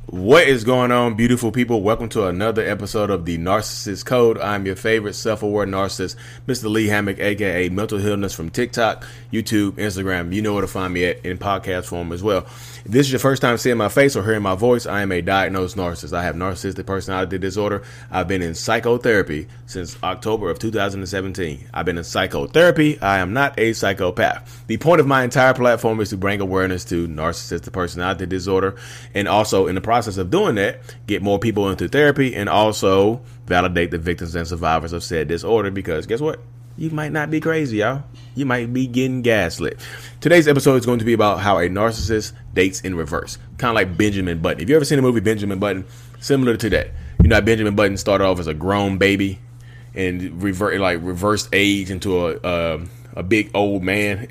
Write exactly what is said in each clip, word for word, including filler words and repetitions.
What is going on, beautiful people? Welcome to another episode of the Narcissist Code. I'm your favorite self-aware narcissist, Mister Lee Hammock, aka Mental Illness, from TikTok, YouTube, Instagram. You know where to find me at in podcast form as well. If this is your first time seeing my face or hearing my voice, I am a diagnosed narcissist. I have narcissistic personality disorder. I've been in psychotherapy since October of two thousand seventeen. I've been in psychotherapy. I am not a psychopath. The point of my entire platform is to bring awareness to narcissistic personality disorder, and also in the process of doing that, get more people into therapy and also validate the victims and survivors of said disorder, because guess what? You might not be crazy, y'all. You might be getting gaslit. Today's episode is going to be about how a narcissist dates in reverse. Kind of like Benjamin Button. Have you ever seen the movie Benjamin Button? Similar to that. You know how Benjamin Button started off as a grown baby and revert like reversed age into a uh, a big old man.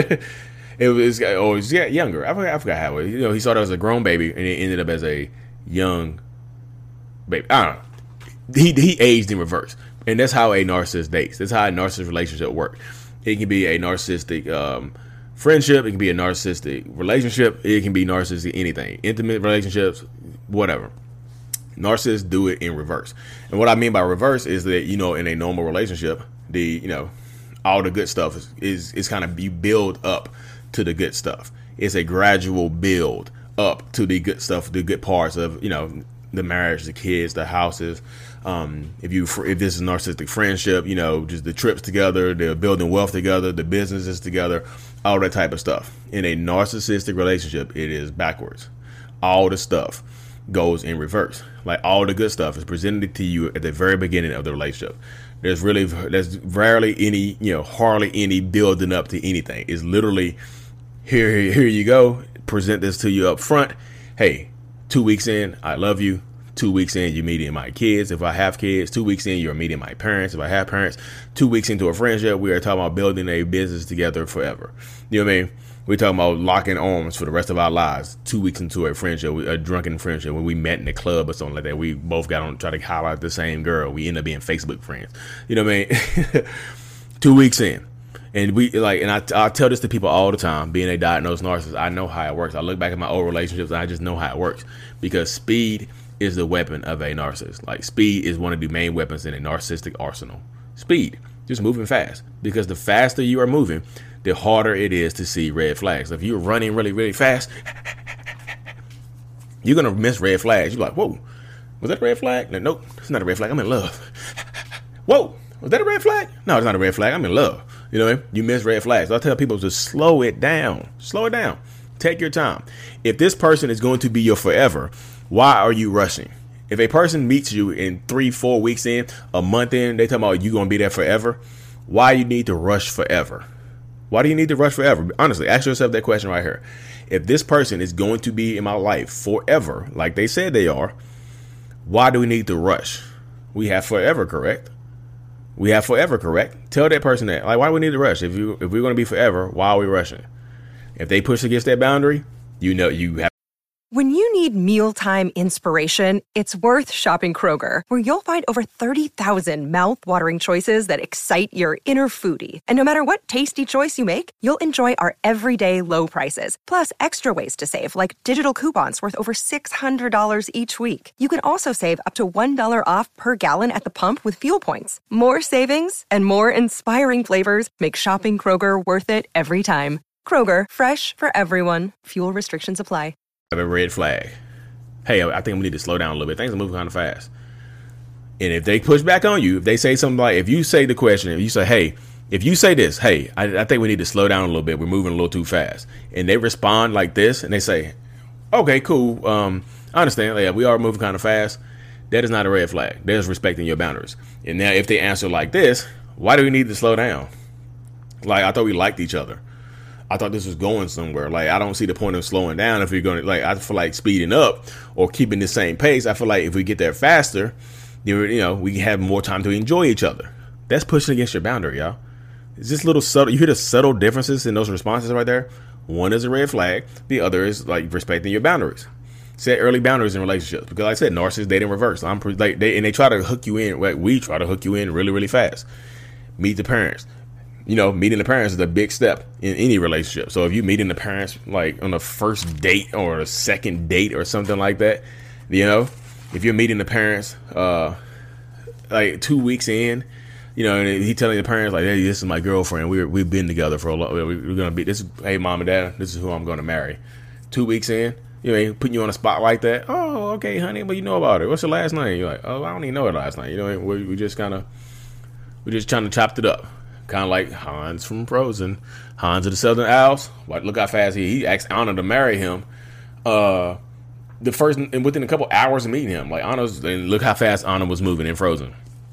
It was, or was yeah, younger. I forgot, I forgot how it, you know, he started as a grown baby and it ended up as a young baby. I don't know. He, he aged in reverse. And that's how a narcissist dates. That's how a narcissist relationship works. It can be a narcissistic um, friendship. It can be a narcissistic relationship. It can be narcissistic anything. Intimate relationships, whatever. Narcissists do it in reverse. And what I mean by reverse is that, you know, in a normal relationship, the, you know, all the good stuff is, is, is kind of, you build up to the good stuff. It's a gradual build up to the good stuff, the good parts of, you know, the marriage, the kids, the houses. Um, if you, if this is narcissistic friendship, you know, just the trips together, they're building wealth together, the businesses together, all that type of stuff. In a narcissistic relationship, it is backwards. All the stuff goes in reverse. Like all the good stuff is presented to you at the very beginning of the relationship. There's really, there's rarely any, you know, hardly any building up to anything. It's literally here, here, here you go. Present this to you up front. Hey, two weeks in, I love you. Two weeks in, you're meeting my kids. If I have kids, two weeks in, you're meeting my parents. If I have parents, two weeks into a friendship, we are talking about building a business together forever. You know what I mean? We're talking about locking arms for the rest of our lives. Two weeks into a friendship, a drunken friendship, when we met in the club or something like that, we both got on try to highlight the same girl. We end up being Facebook friends. You know what I mean? Two weeks in. And we like, and I, I tell this to people all the time, being a diagnosed narcissist, I know how it works. I look back at my old relationships and I just know how it works, because speed is the weapon of a narcissist. Like speed is one of the main weapons in a narcissistic arsenal. Speed, just moving fast, because the faster you are moving, the harder it is to see red flags. If you're running really, really fast, you're going to miss red flags. You're like, whoa, was that a red flag? No, nope, it's not a red flag. I'm in love. Whoa, was that a red flag? No, it's not a red flag. I'm in love. You know what I mean? You miss red flags. So I tell people to slow it down. Slow it down. Take your time. If this person is going to be your forever, why are you rushing? If a person meets you in three, four weeks in, a month in, they talking about you going to be there forever, why you need to rush forever? Why do you need to rush forever? Honestly, ask yourself that question right here. If this person is going to be in my life forever, like they said they are, why do we need to rush? We have forever, correct? We have forever, correct? Tell that person that. Like, why do we need to rush? If you if we're going to be forever, why are we rushing? If they push against that boundary, you know you have. When you need mealtime inspiration, it's worth shopping Kroger, where you'll find over thirty thousand mouth-watering choices that excite your inner foodie. And no matter what tasty choice you make, you'll enjoy our everyday low prices, plus extra ways to save, like digital coupons worth over six hundred dollars each week. You can also save up to one dollar off per gallon at the pump with fuel points. More savings and more inspiring flavors make shopping Kroger worth it every time. Kroger, fresh for everyone. Fuel restrictions apply. A red flag. Hey, I think we need to slow down a little bit. Things are moving kind of fast. And if they push back on you, if they say something like, if you say the question, if you say, hey, if you say this, hey, I, I think we need to slow down a little bit. We're moving a little too fast. And they respond like this and they say, okay, cool. Um, I understand. Yeah, we are moving kind of fast. That is not a red flag. That is respecting your boundaries. And now if they answer like this, why do we need to slow down? Like, I thought we liked each other. I thought this was going somewhere. Like, I don't see the point of slowing down if you're going to, like, I feel like speeding up or keeping the same pace. I feel like if we get there faster, you know, we have more time to enjoy each other. That's pushing against your boundary, y'all. It's just little subtle, you hear the subtle differences in those responses right there. One is a red flag. The other is like respecting your boundaries. Set early boundaries in relationships. Because like I said, narcissists date in reverse. I'm pre- like they, and they try to hook you in. Like we try to hook you in really, really fast. Meet the parents. You know, meeting the parents is a big step in any relationship. So if you meeting the parents like on the first date or a second date or something like that, You know, if you're meeting the parents, uh, like two weeks in, you know, and he telling the parents like, "Hey, this is my girlfriend. We're we've been together for a long. We're gonna be this. Is, hey, mom and dad, this is who I'm gonna marry." Two weeks in, you know, putting you on a spot like that. Oh, okay, honey, but you know about it. What's your last name? You're like, oh, I don't even know her last name. You know, we we just kind of we just trying to chop it up, kind of like Hans from Frozen, Hans of the Southern Isles. Like, look how fast he he asked Anna to marry him. Uh, the first and within a couple hours of meeting him, like Anna's, and look how fast Anna was moving in Frozen.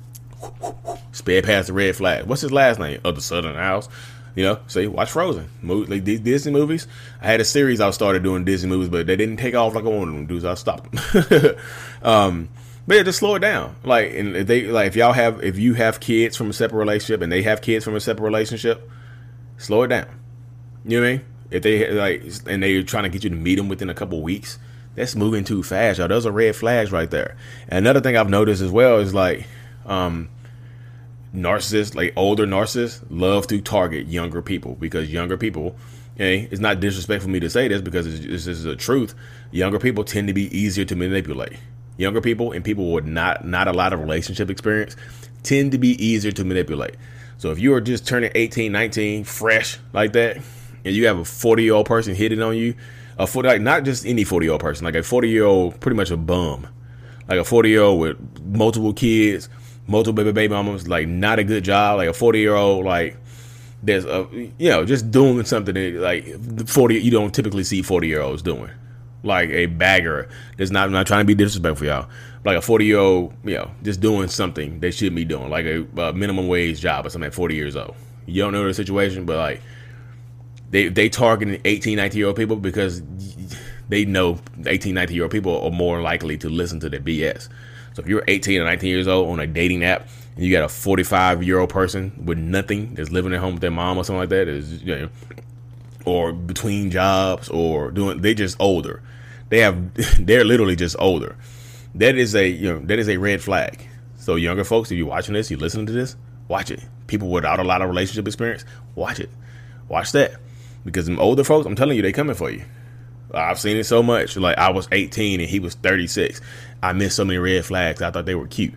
Sped past the red flag. What's his last name? Of the Southern Isles. You know, say, watch Frozen. Mo- like these Disney movies. I had a series I started doing Disney movies, but they didn't take off like I wanted them to do, so I stopped them. um, but yeah, just slow it down. Like, and if they like, if y'all have, if you have kids from a separate relationship, and they have kids from a separate relationship, slow it down. You know what I mean? If they like, and they're trying to get you to meet them within a couple weeks, that's moving too fast, y'all. Those are red flags right there. And another thing I've noticed as well is like, um. narcissists, like older narcissists, love to target younger people because younger people, okay, it's not disrespectful for me to say this because it's, this is the truth. Younger people tend to be easier to manipulate. Younger people and people with not not a lot of relationship experience tend to be easier to manipulate. So if you are just turning eighteen, nineteen, fresh like that, and you have a forty year old person hitting on you, a forty, like not just any forty year old person, like a forty year old, pretty much a bum, like a forty year old with multiple kids, multiple baby baby mamas, like not a good job, like a forty year old, like there's a, you know, just doing something that like forty, you don't typically see forty year olds doing, like a bagger. There's not, I'm not trying to be disrespectful, y'all, like a forty year old, you know, just doing something they shouldn't be doing, like a, a minimum wage job or something at forty years old. You don't know the situation, but like they, they targeting eighteen, nineteen year old people because they know eighteen, nineteen year old people are more likely to listen to their B S. So if you're eighteen or nineteen years old on a dating app and you got a forty-five year old person with nothing that's living at home with their mom or something like that, is, you know, or between jobs or doing, they just older. They have, they're literally just older. That is a, you know, that is a red flag. So younger folks, if you're watching this, you listening to this, watch it. People without a lot of relationship experience, watch it. Watch that. Because them older folks, I'm telling you, they coming for you. I've seen it so much. Like I was eighteen and he was thirty-six. I missed so many red flags. I thought they were cute.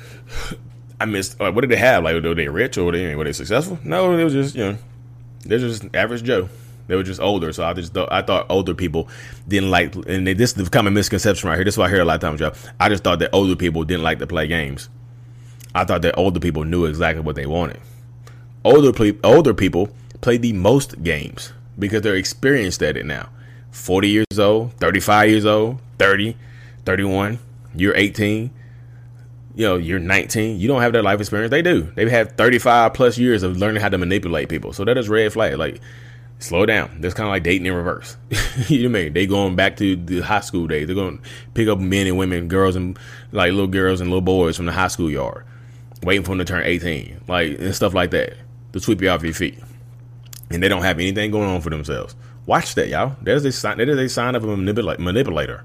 I missed. Like, what did they have? Like, were they rich or were they, were they successful? No, it was just, you know, they're just average Joe. They were just older. So I just thought, I thought older people didn't like, and they, this is the common misconception right here. This is what I hear a lot of times, Joe. I just thought that older people didn't like to play games. I thought that older people knew exactly what they wanted. Older, ple- older people play the most games because they're experienced at it now. forty years old, thirty-five years old, thirty, thirty-one, you're eighteen, you know, you're nineteen, you don't have that life experience. They do. They've had thirty-five plus years of learning how to manipulate people. So that is red flag. Like, slow down. That's kind of like dating in reverse. You know what I mean? They going back to the high school days. They're going to pick up men and women, girls and like little girls and little boys from the high school yard, waiting for them to turn eighteen, like, and stuff like that, to sweep you off your feet. And they don't have anything going on for themselves. Watch that, y'all. That is a sign. That is a sign of a manipula- manipulator.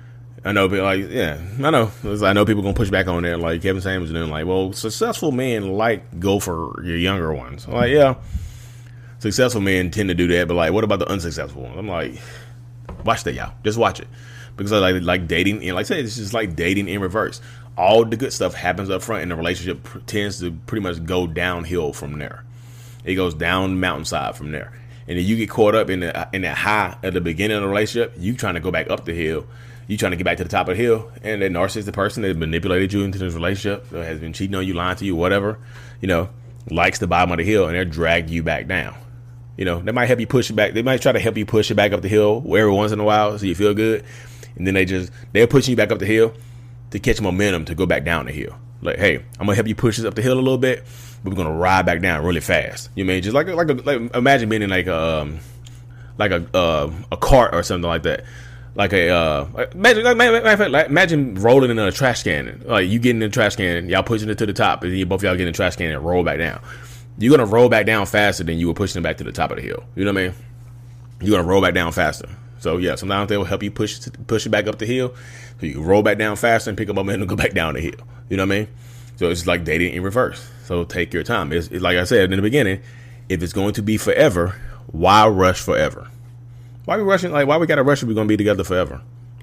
I know, but like, yeah, I know. I know people gonna push back on that, like Kevin Samuels doing, like, well, successful men like go for your younger ones. I'm like, yeah, successful men tend to do that, but like, what about the unsuccessful ones? I'm like, watch that, y'all. Just watch it, because I like like dating, and like I said, it's just like dating in reverse. All the good stuff happens up front, and the relationship pr- tends to pretty much go downhill from there. It goes down the mountainside from there. And then you get caught up in the in that high at the beginning of the relationship. You trying to go back up the hill. You trying to get back to the top of the hill. And that narcissistic person that manipulated you into this relationship, that has been cheating on you, lying to you, whatever, you know, likes the bottom of the hill, and they're dragging you back down. You know, they might help you push it back. They might try to help you push it back up the hill every once in a while so you feel good. And then they just, they're pushing you back up the hill to catch momentum to go back down the hill. Like, hey, I'm going to help you push this up the hill a little bit, but we're going to ride back down really fast. You know what I mean? Just like, like, a, like imagine being in like a, um, like a, uh, a cart or something like that. Like a, uh, imagine, like, like, imagine rolling in a trash can. Like, you getting in a trash can, y'all pushing it to the top, and you both y'all get in a trash can and roll back down. You're going to roll back down faster than you were pushing it back to the top of the hill. You know what I mean? You're going to roll back down faster. So, yeah, sometimes they will help you push push it back up the hill, so you can roll back down faster and pick up momentum and go back down the hill. You know what I mean? So it's like dating in reverse. So take your time. It's, it's like I said in the beginning, if it's going to be forever, why rush forever? Why we rushing? Like, why we got to rush if we're going to be together forever?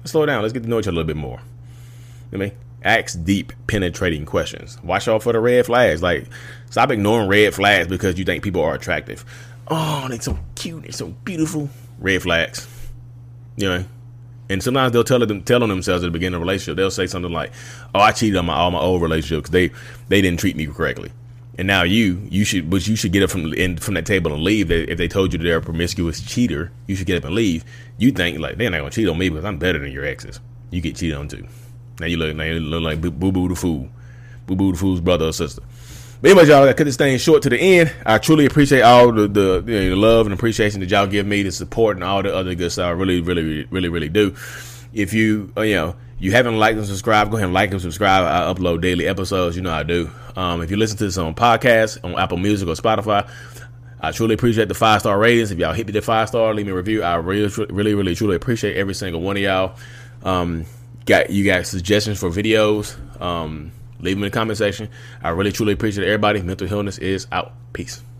Let's slow down. Let's get to know each other a little bit more. You know what I mean? Ask deep, penetrating questions. Watch out for the red flags. Like, stop ignoring red flags because you think people are attractive. Oh, they're so cute. They're so beautiful. Red flags. You know? And sometimes they'll tell them, tell on themselves at the beginning of a relationship. They'll say something like, "Oh, I cheated on my all my old relationships because they they didn't treat me correctly." And now you you should, but you should get up from in, from that table and leave. If they told you that they're a promiscuous cheater, you should get up and leave. You think like they're not gonna cheat on me because I'm better than your exes. You get cheated on too. Now you look, now you look like Boo Boo the Fool, Boo Boo the Fool's brother or sister. But anyway, y'all, I cut this thing short to the end. I truly appreciate all the the, you know, the love and appreciation that y'all give me, the support and all the other good stuff. I really, really, really, really do. If you, uh, you know, you haven't liked and subscribed, go ahead and like and subscribe. I upload daily episodes. You know I do. Um, if you listen to this on podcasts, on Apple Music or Spotify, I truly appreciate the five star ratings. If y'all hit me the five star, leave me a review. I really, really, really, truly appreciate every single one of y'all. Um, got you got suggestions for videos? Um, leave them in the comment section. I really, truly appreciate everybody. Mental Healness is out. Peace.